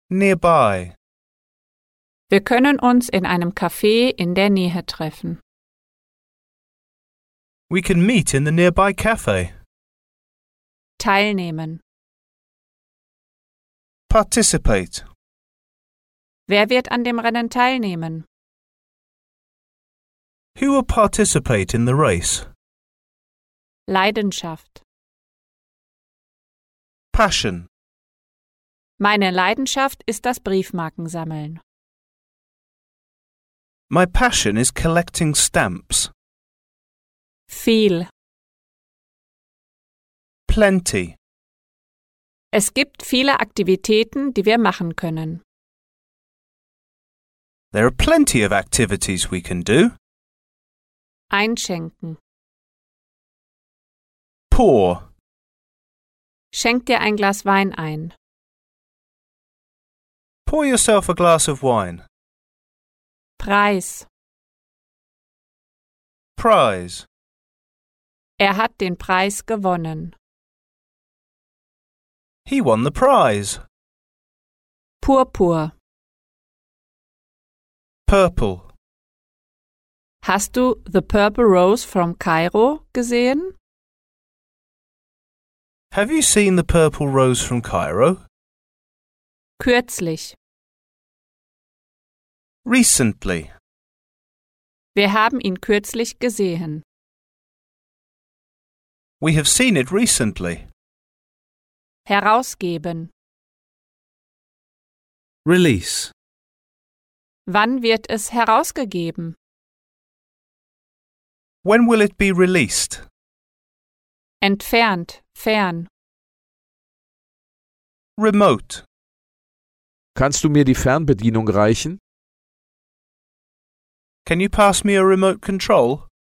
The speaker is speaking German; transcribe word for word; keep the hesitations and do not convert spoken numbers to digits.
Nearby. Wir können uns in einem Café in der Nähe treffen. We can meet in the nearby cafe. Teilnehmen. Participate. Wer wird an dem Rennen teilnehmen? Who will participate in the race? Leidenschaft. Passion. Meine Leidenschaft ist das Briefmarkensammeln. My passion is collecting stamps. Viel. Plenty. Es gibt viele Aktivitäten, die wir machen können. There are plenty of activities we can do. Einschenken. Pour. Schenk dir ein Glas Wein ein. Pour yourself a glass of wine. Preis. Prize. Er hat den Preis gewonnen. He won the prize. Purpur. Purple. Hast du The Purple Rose from Cairo gesehen? Have you seen the purple rose from Cairo? Kürzlich. Recently. Wir haben ihn kürzlich gesehen. We have seen it recently. Herausgeben. Release. Wann wird es herausgegeben? When will it be released? Entfernt, fern. Remote. Kannst du mir die Fernbedienung reichen? Can you pass me a remote control?